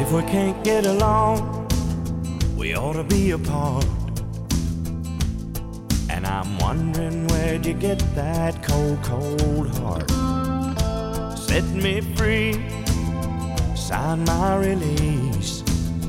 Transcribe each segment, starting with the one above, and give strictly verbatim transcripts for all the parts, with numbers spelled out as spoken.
If we can't get along, we ought to be apart. And I'm wondering, where'd you get that cold, cold heart? Set me free, sign my release.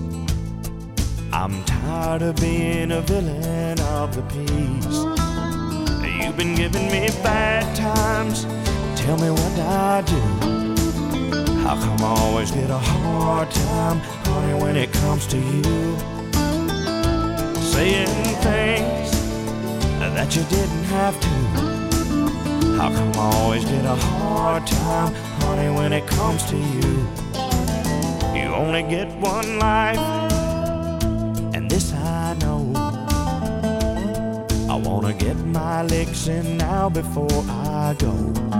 I'm tired of being a villain of the piece. You've been giving me bad times, tell me what I do. How come I always get a hard time, honey, when it comes to you? Saying things that you didn't have to. How come I always get a hard time, honey, when it comes to you? You only get one life, and this I know. I wanna get my licks in now before I go.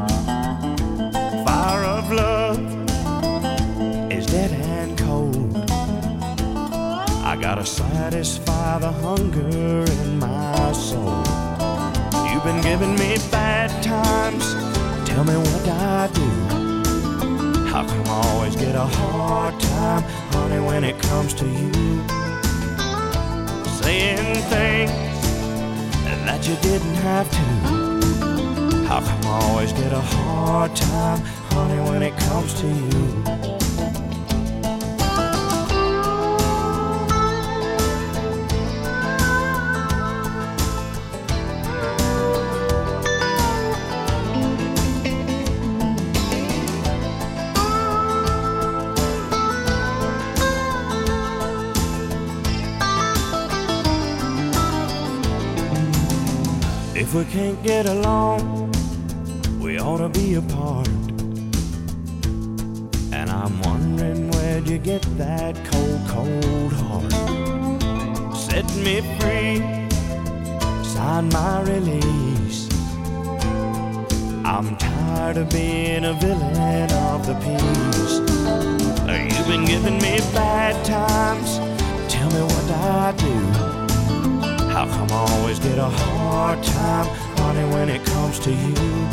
Fire of love is dead and cold. I gotta satisfy the hunger in my soul. You've been giving me bad times, tell me what I do. How come I always get a hard time, honey, when it comes to you? Saying things that you didn't have to. How come I always get a hard time, honey, when it comes to you? If we can't get along, we ought to be apart. And I'm wondering, where'd you get that cold, cold heart? Set me free, sign my release. I'm tired of being a villain of the piece. You've been giving me bad times, tell me what I do. How come I always get a hard time, honey, when it comes to you?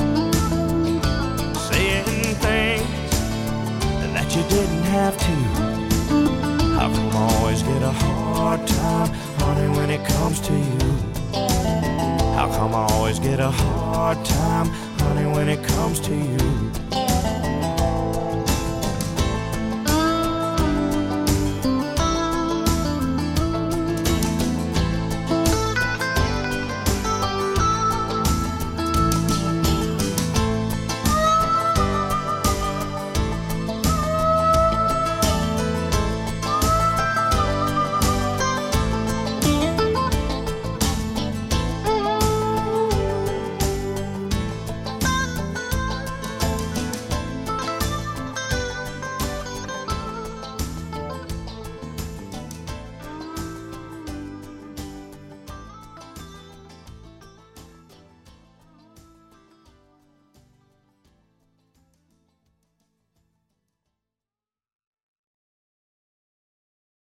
Saying things that you didn't have to. How come I always get a hard time, honey, when it comes to you? How come I always get a hard time, honey, when it comes to you?